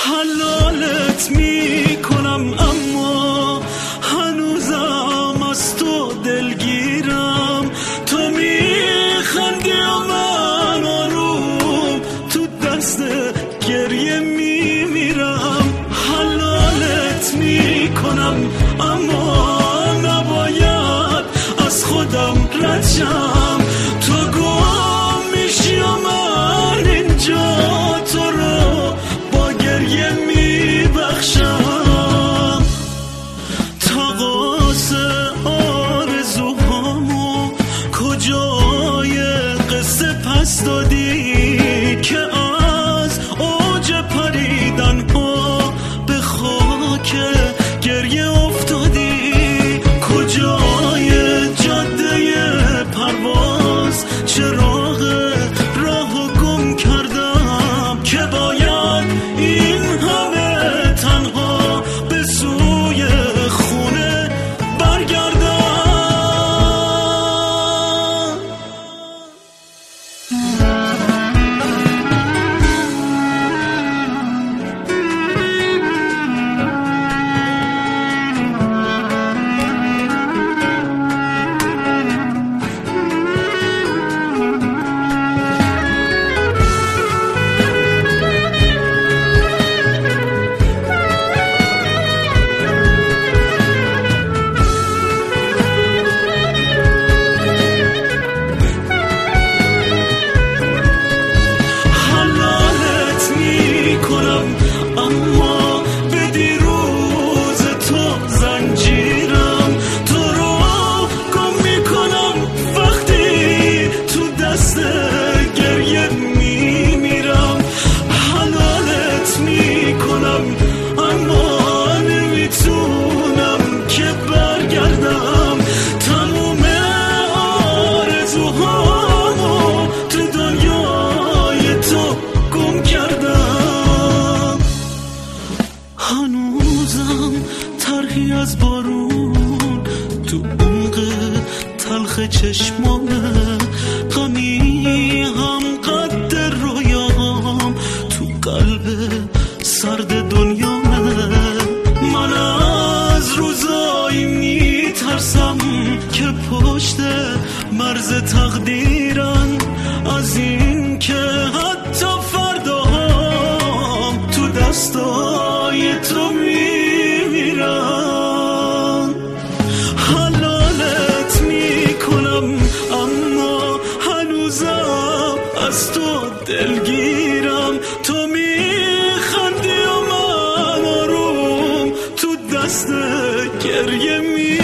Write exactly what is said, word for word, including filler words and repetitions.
حلالت میکنم اما هنوزم از تو دلگیرم. تو میخندی و من آروم تو دست گریه میمیرم. حلالت میکنم اما نباید از خودم رد شم. تو گم میشی و من اینجا تو رو با گریه میبخشم. تقاص آرزوهامو کجای قصه پس دادی که از اوج پریدن ها به خاک گریه افتادی؟ کجای جاده پرواز چراغ راهو گم کردم که باید این همه تنها به سوی خونه برگردم. اما به دیروز تو زنجیرم. تو رو گم میکنم وقتی تو دست گریه میمیرم. حلالت میکنم اما نمیتونم که برگردم. تموم آرزوهامو تو دنیای تو گم کردم. هنوزم طرحی از بارون تو عمق تلخ چشمامه. غمی هم قد رویام تو قلب سرد دنیامه. من از روزایی میترسم که پشت مرز تقدیرن، از این که حتی فرداهام تو دستای تو میمیرم. حلالت میکنم اما هنوزم از تو دلگیرم. تو میخندی و من آروم تو دست گریه میمیرم.